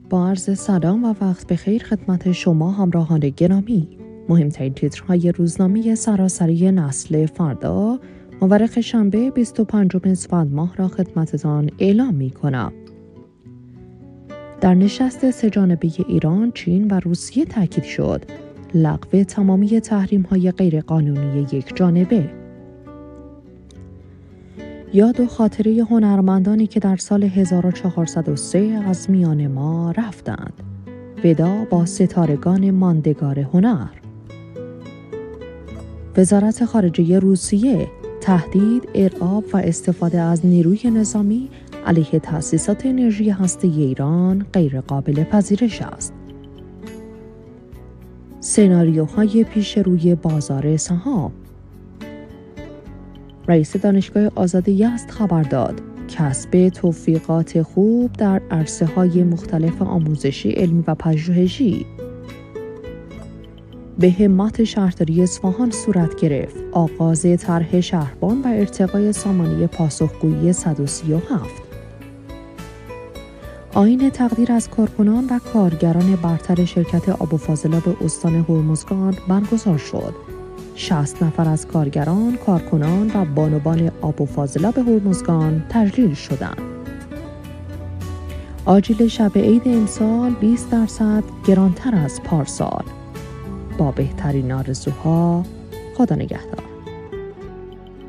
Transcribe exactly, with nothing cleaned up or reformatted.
با عرض سلام و وقت بخیر خدمت شما همراهان گرامی. مهمترین تیترهای روزنامه سراسری نسل فردا مورخ شنبه بیست و پنجم اسفند ماه را خدمتتان اعلام می کنم. در نشست سه‌جانبه ایران، چین و روسیه تاکید شد لغو تمامی تحریم‌های غیرقانونی یک جانبه. یاد و خاطره هنرمندانی که در سال هزار و چهارصد و سه از میان ما رفتند. ودا با ستارگان ماندگار هنر. وزارت خارجه روسیه: تهدید، ارعاب و استفاده از نیروی نظامی علیه تأسیسات انرژی هسته‌ای ایران غیر قابل پذیرش است. سناریوهای پیش روی بازار سهام. رئیس دانشگاه آزاد یزد خبر داد کسب توفیقات خوب در عرصه‌های مختلف آموزشی، علمی و پژوهشی به همت شهرداری اصفهان صورت گرفت. آغاز طرح شهربان و ارتقای سامانه پاسخگویی صد و سی و هفت. آیین تقدیر از کارکنان و کارگران برتر شرکت آب و فاضلاب استان هرمزگان برگزار شد. شصت نفر از کارگران، کارکنان و بانوان آب و فاضلاب هرمزگان تجلیل شدند. آجیل شب عید امسال بیست درصد گرانتر از پارسال. با بهترین آرزوها، خدا نگهدار.